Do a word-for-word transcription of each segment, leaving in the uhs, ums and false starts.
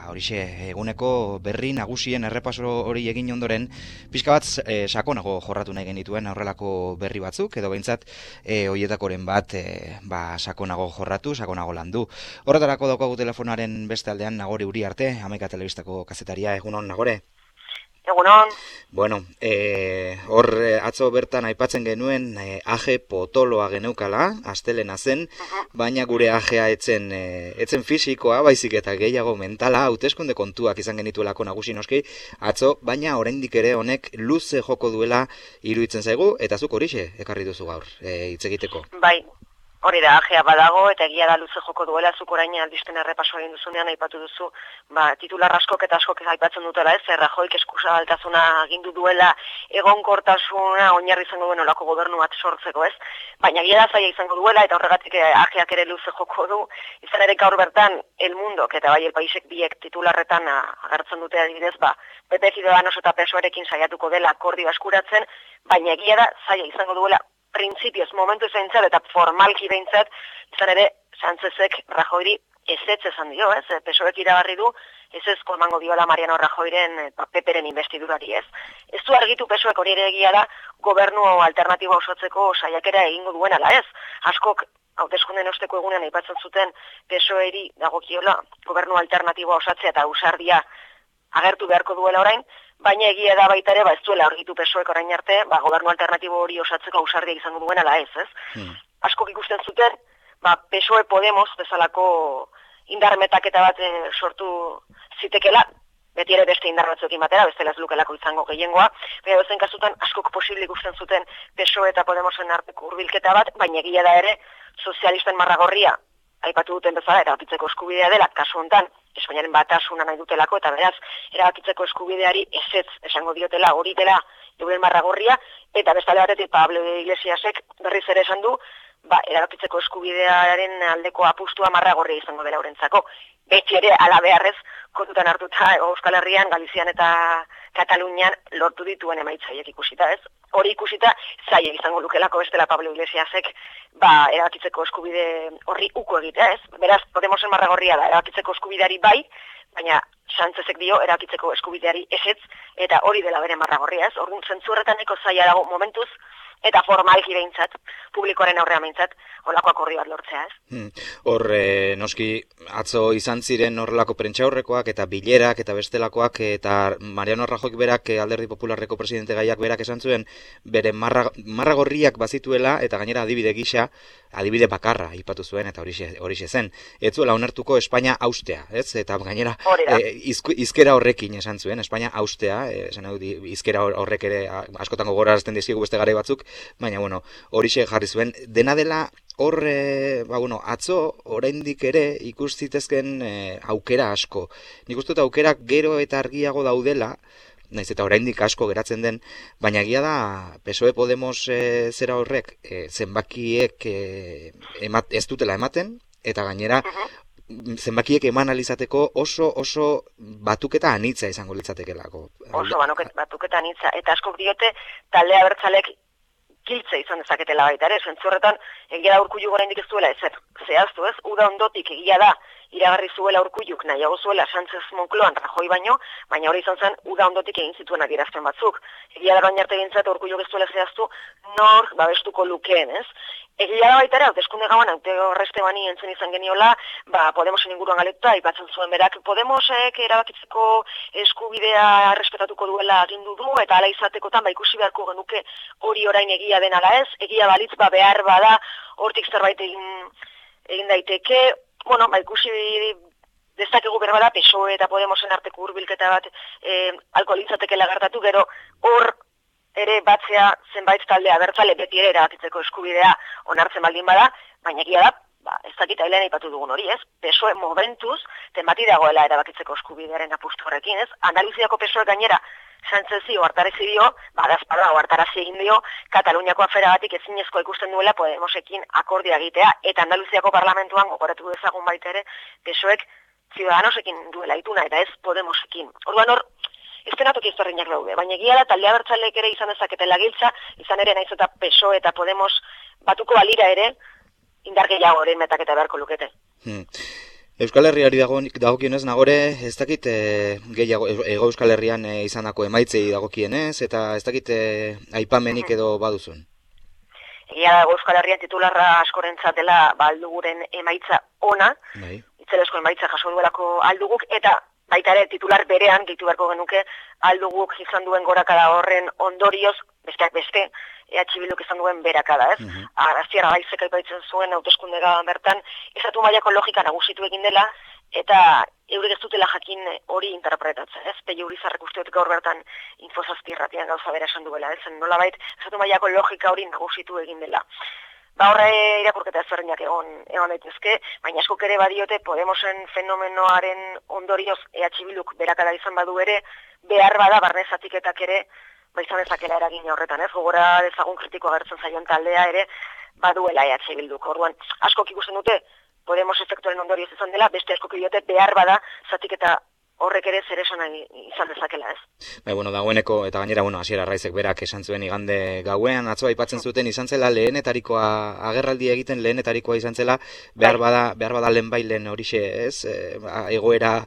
horixe eguneko berri nagusien errepaso hori egin ondoren, pixka bat e, sakonago jorratu nahi genituen horrelako berri batzuk, edo behintzat e, horietakoren bat e, ba, sakonago jorratu, sakonago landu. Horretarako daukagu telefonaren beste aldean Nagore Uriarte, Hamaika Telebistako kazetaria. Egunon, Nagore? Egunon. Bueno, e, hor atzo bertan aipatzen genuen e, aje potoloa geneukala, astelena zen, uh-huh. baina gure ajea etzen, e, etzen fisikoa, baizik eta gehiago mentala, hauteskunde kontuak izan genituelako nagusi noski, atzo, baina oraindik ere honek luze joko duela iruditzen zaigu, eta zuk horixe ekarri duzu gaur, e, hitz egiteko. Bai. Hori da, ajea badago, eta egia da luze joko duela, zuk orain albisten errepaso egin duzunean aipatu duzu, ba, titular askok eta askok aipatzen dutela ez, Rajoyk eskuzabaltasuna agindu duela, egonkortasuna oinarri izango duen olako gobernu bat sortzeko ez, baina egia da zaila izango duela, eta horregatik ajeak ere luze joko du, izan ere gaur bertan El Mundok eta bai El Paisek biek titularretan agertzen dute adibidez, ba, P P Ciudadanos eta P S O Erekin saiatuko dela akordio eskuratzen, baina egia da zaila izango duela, printzipioz, momentu zaintzat eta formalki behintzat, izan ere, Sánchezek Rajoyri ezetz esan dio, ez? P S Oek iragarri du, ezezko emango diola Mariano Rajoyren P Pren investidurari, ez? Ez du argitu P S Oek hori ere egia da, gobernu alternatiboa osatzeko saiakera egingo duen ala, ez? Askok, hauteskunden osteko egunean aipatzen zuten P S Oeri dagokiola gobernu alternatiboa osatzea eta ausardia agertu beharko duela orain, baina egia da baita ere, ba ez duela argitu P S Oek orain arte, ba gobernu alternatibo hori osatzeko ausardia izango duen ala ez, ez? Hmm. Askok ikusten zuten, ba P S O E Podemos bezalako indarmetaketa bat e, sortu zitekela, beti ere beste indar batzuekin batera, bestela ez lukelako izango gehiengoa, baina bezen kasutan askok posible ikusten zuten P S O E eta Podemosen arteko hurbilketa bat, baina egia da ere, sozialisten marragorria, aipatu duten bezala, erabakitzeko eskubidea dela, kasu honetan, Espainiaren batasuna nahi dutelako, eta beraz, erabakitzeko eskubideari ezetz esango diotela, hori dela euren marragorria, eta bestale batetik Pablo Iglesiasek berriz ere esan du, ba, erabakitzeko eskubidearen aldeko apustua marragorria izango dela eurentzako. Beti ere, ala beharrez, kontutan hartuta Euskal Herrian, Galizian eta Katalunian lortu dituen emaitzaiek ikusita, ez? Hori ikusita, zaila izango lukelako bestela Pablo Iglesiasek, ba, erabakitzeko eskubide horri uko egitea, ez? Beraz, Podemosen marragorria da, erabakitzeko eskubideari bai, baina Sánchezek dio erabakitzeko eskubideari ezetz, eta hori dela bere marragorria, ez? Orduan, zentzu horretaneko zaila dago momentuz, eta formalki behintzat, publikoaren aurrean behintzat, holako akordio bat lortzea, ez? Hmm. Hor, e, noski, atzo izan ziren horrelako prentsaurrekoak eta bilerak eta bestelakoak, eta Mariano Rajoyk berak, Alderdi Popularreko presidente gaiak berak esan zuen, bere marra, marragorriak bazituela, eta gainera adibide gisa, adibide bakarra ipatu zuen, eta horixe zen. Ez zuela onertuko Espainia haustea, ez? Eta gainera, e, izk, izkera horrekin esan zuen, Espainia haustea, e, esan hau, izkera horrek ere askotan gogorarazten dizkigu beste garai batzuk, baina, bueno, horixe jarri zuen. Dena dela, hor, e, ba, bueno, atzo, oraindik ere ikus zitezken e, aukera asko. Nik uste dut aukerak gero eta argiago daudela, naiz eta oraindik asko geratzen den, baina egia da P S O E Podemos e, zera horrek e, zenbakiek e, emat, ez dutela ematen, eta gainera zenbakiek eman alizateko oso oso batuketa anitza izango litzatekelako. Oso batuketa anitza, eta askok diote talde abertzalek kiltze izan dezaketela baita ere, zentzu horretan egia da Urkullu oraindik ez duela ezer zehaztu, ez? Uda ondotik egia da iragarri zuela Urkulluk nahiago zuela Sánchez Moncloan Rajoy baino, baina hori izan zen uda ondotik egin zituen adierazpen batzuk. Egia da baina arte behintzat Urkulluk ez duela zehaztu nor babestuko lukeen, ez? Egia da baita ere, hauteskunde gauan, haute horreste bani entzen izan geniola, ba, Podemosen inguruan galetuta, aipatzen zuen berak, Podemosek erabakitzeko eskubidea errespetatuko duela agindu du, eta ala izatekotan, ba, ikusi beharko genuke hori orain egia den ala ez, egia balitz, ba, behar bada, hortik zerbait egin, egin daiteke, bueno, ba, ikusi dezakegu berbada, P S O E eta Podemosen arteko hurbilketa bat eh, alko litzatekela gertatu, gero hor ere batzea zenbait taldea bertzale beti ere erabakitzeko eskubidea onartzen baldin bada, baina egia da, ba, ez dakit ailean aipatu dugun hori, ez? P S O E momentuz, temati dagoela erabakitzeko eskubidearen apustu horrekin, ez? Andaluziako P S O E gainera, Sánchezi ohartarazi dio, badazpada ohartarazi egin dio, Kataluniako afera batik ezinezkoa ikusten duela Podemosekin akordia egitea, eta Andaluziako parlamentuan gogoratu dezagun baita ere, P S O Ek Ciudadanosekin duela ituna, eta ez Podemosekin. Orduan hor, ez denatoki ezberdinak daude, baina egia da talde abertzaleek ere izan dezaketela giltza, izan ere naiz eta P S O eta Podemos batuko balira ere, indar gehiago horien metaketa beharko lukete. Hmm. Euskal Herriari dagokionez nagore, ez dakit e, gehiago, ego Euskal Herrian e, izandako emaitzei dagokienez, eta ez dakit e, aipamenik edo baduzun. Egia da Euskal Herrian titularra askorentzatela ba, alduguren emaitza ona, bai. Itzelesko emaitza jaso duelako alduguk, eta baita ere titular berean, gehitu beharko genuke, alduguk izan duen gorakada horren ondorioz, besteak beste, E H Bilduk izan duen berakada, ez? Uh -huh. Araziara baizek aipatzen zuen hauteskunde gaban bertan, estatu mailako logika nagusitu egin dela, eta eurik ez dutela jakin hori interpretatzen, ez? Pei Urizarrek uste dut gaur bertan Infozazpi irratian gauza bera esan duela, ez? Nolabait, estatu mailako logika hori nagusitu egin dela. Ba horre irakurketa ezberdinak egon, egon daitezke, baina askok ere badiote Podemosen fenomenoaren ondorioz E H Bilduk berakada izan badu ere, behar bada barne zatiketak ere, ba izan dezakela eragin horretan, ez? Gogora dezagun kritiko agertzen zaion taldea ere baduela E H Bilduk. Orduan, askok ikusten dute Podemos efektuaren ondorioz izan dela, beste askok diote behar bada zatiketa horrek ere zer esan izan dezakela, ez? Bai, bueno, dagoeneko, eta gainera, bueno, Asier Arraizek berak esan zuen igande gauean, atzo aipatzen zuten izan zela lehenetarikoa, agerraldi egiten lehenetarikoa izan zela, behar bada, behar bada lehenbailen horixe, ez? E, egoera,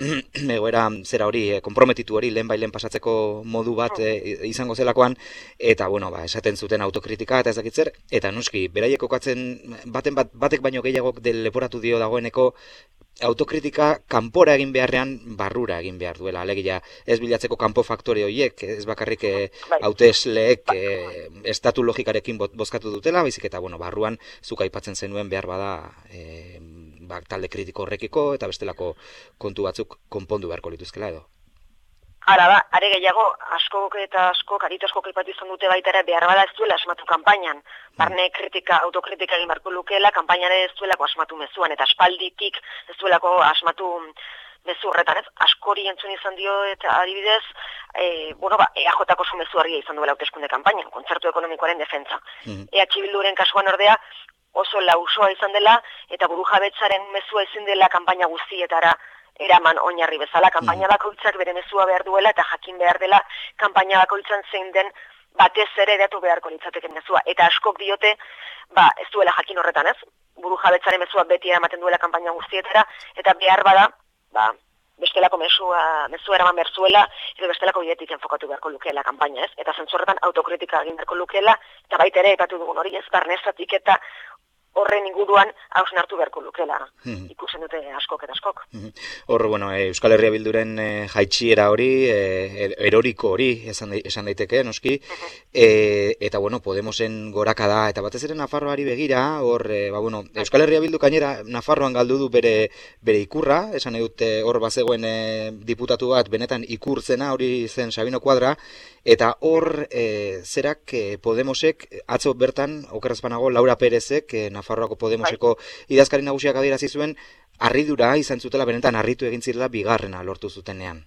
egoera zera hori, e, konprometitu hori lehenbailen pasatzeko modu bat e, izango zelakoan, eta, bueno, ba, esaten zuten autokritika eta ez dakitzer, eta nuski, beraiek kokatzen, baten bat, batek baino gehiagok leporatu dio dagoeneko, autokritika kanpora egin beharrean barrura egin behar duela, alegia ez bilatzeko kanpo faktore horiek, ez bakarrik hautesleek e, estatu logikarekin bozkatu dutela, baizik eta bueno, barruan zuk aipatzen zenuen behar bada e, ba, talde kritiko horrekiko eta bestelako kontu batzuk konpondu beharko lituzkela edo. Hala da, are gehiago, askok eta askok, aritu askok aipatu izan dute baita ere behar bada ez duela asmatu kanpainan. Barne kritika, autokritika egin beharko lukeela, kanpainan ere ez duelako asmatu mezuan, eta aspalditik ez duelako asmatu mezu horretan, ez? Askori entzun izan dio, eta adibidez, e, bueno, ba, E A Jko zu mezu argia izan duela hauteskunde kanpainan, kontzertu ekonomikoaren defentsa. Mm-hmm. E H Bilduren kasuan ordea, oso lausoa izan dela, eta burujabetzaren mezua ezin dela kanpaina guztietara eraman oinarri bezala, kanpaina bakoitzak bere mezua behar duela eta jakin behar dela kanpaina bakoitzan zein den batez ere edatu beharko litzateken mezua. Eta askok diote, ba, ez duela jakin horretan, ez? Buru jabetzaren mezua beti eramaten duela kanpaina guztietara, eta behar bada, ba, bestelako mezua, mezua eraman behar zuela, edo bestelako bidetik enfokatu beharko lukeela kanpaina, ez? Eta zentzorretan autokritika egin beharko lukeela, eta baita ere epatu dugun hori, ez? Barnezatik eta horren inguruan hausnartu beharko lukela, mm-hmm. ikusen dute askok eta askok. Mm-hmm. Hor, bueno, e, Euskal Herria Bilduren e, jaitsiera hori, e, eroriko hori, esan, esan daiteke, noski, mm-hmm. e, eta, bueno, Podemosen gorakada, eta batez ere Nafarroari begira, hor, e, ba, bueno, Euskal Herria Bildu gainera Nafarroan galdu du bere, bere ikurra, esan edute hor bazegoen e, diputatu bat, benetan ikurtzena, hori zen Sabino Kuadra, eta hor, e, zerak e, Podemosek, atzo bertan, okerrezpanago, Laura Perezek, e, Nafarroako Podemoseko idazkari nagusiak adierazi zuen, harridura izan zutela, benetan harritu egin zirela bigarrena lortu zutenean.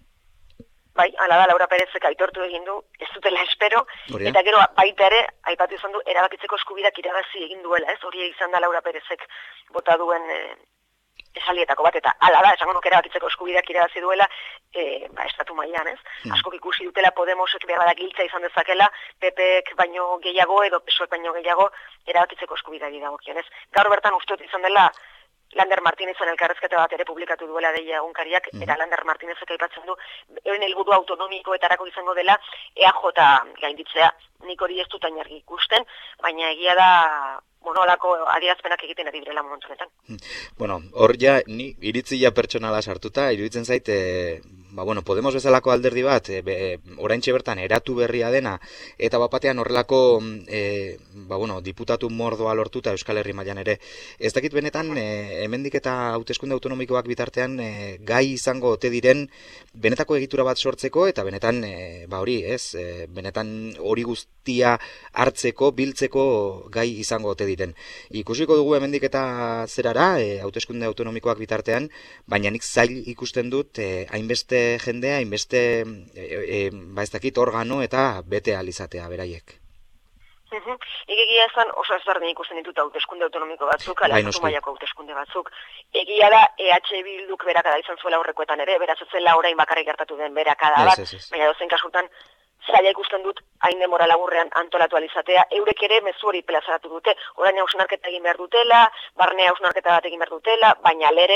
Bai, hala da, Laura Perezek aitortu egin du, ez dutela espero, Oria? Eta gero baita ere, aipatu izan du, erabakitzeko eskubidak irabazi egin duela, ez? Hori izan da Laura Perezek bota duen e, esalietako bat, eta hala da, esango nuke erabakitzeko eskubidak irabazi duela, e, ba, estatu mailan, ez? Hmm. Askok ikusi dutela Podemosek behar da giltza izan dezakela, P Pek baino gehiago edo P S O ek baino gehiago erabakitzeko eskubidak dagokionez. Gaur bertan uste dut izan dela, Lander Martinezen elkarrezketa bat ere publikatu duela deia egunkariak, mm. eta Lander Martinezek aipatzen du, euren helburu autonomikoetarako izango dela E A J gainditzea. Nik hori ez dut ainargi ikusten, baina egia da, bueno, olako adierazpenak egiten ari direla momentu honetan. Bueno, hor ja, ni iritzia pertsonala sartuta, iruditzen zait, e, ba, bueno, Podemos bezalako alderdi bat, e, be, oraintxe bertan eratu berria dena, eta bapatean horrelako, e, ba, bueno, diputatu mordoa lortuta Euskal Herri mailan ere. Ez dakit benetan, e, hemendik eta hauteskunde autonomikoak bitartean, e, gai izango ote diren, benetako egitura bat sortzeko, eta benetan, e, ba hori, ez, e, benetan hori guztia hartzeko, biltzeko gai izango ote diren. Ikusiko dugu hemendik eta zerara, e, hauteskunde autonomikoak bitartean, baina nik zail ikusten dut, e, hainbeste jendea, hainbeste, e, e, ba ez dakit organo eta bete alizatea beraiek. Uh-huh. Egia esan oso ezberdin ikusten ditut hauteskunde autonomiko batzuk, ala estatu mailako hauteskunde batzuk. Egia da E H Bilduk berakada izan zuela aurrekoetan ere, beraz ez zela orain bakarrik gertatu den berakada bat, yes, yes, yes. Baina dozen kasutan zaila ikusten dut hain demora laburrean antolatu alizatea, eurek ere mezu hori plazaratu dute, orain hausnarketa egin behar dutela, barnea hausnarketa bat egin behar dutela, baina lere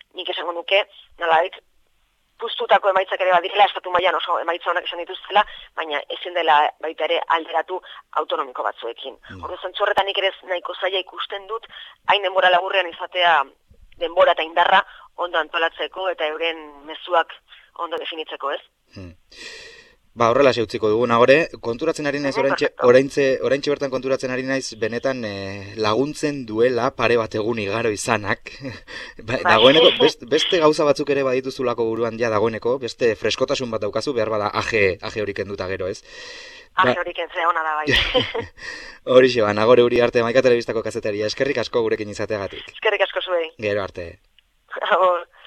nik esango nuke, nolabait, puztutako emaitzak ere badirela, estatu mailan oso emaitza honak izan dituztela, baina ezin dela baita ere alderatu autonomiko batzuekin. Mm. Ordu zentzu horretan nik ere nahiko zaila ikusten dut, hain denbora laburrean izatea denbora eta indarra ondo antolatzeko eta euren mezuak ondo definitzeko, ez? Hmm. Ba, horrela utziko dugu, nagore, konturatzen ari naiz, oraintxe, oraintxe, oraintxe bertan konturatzen ari naiz, benetan eh, laguntzen duela pare bat egun igaro izanak. ba, dagoeneko, best, beste gauza batzuk ere badituzulako buruan ja dagoeneko, beste freskotasun bat daukazu, behar bada aje, aje horik enduta gero, ez? Aje horik entzea hona da bai. Horixe, ba, nagore uri arte, Maika Telebistako kazetaria, eskerrik asko gurekin izateagatik. Eskerrik asko zuei. Gero arte. Agur.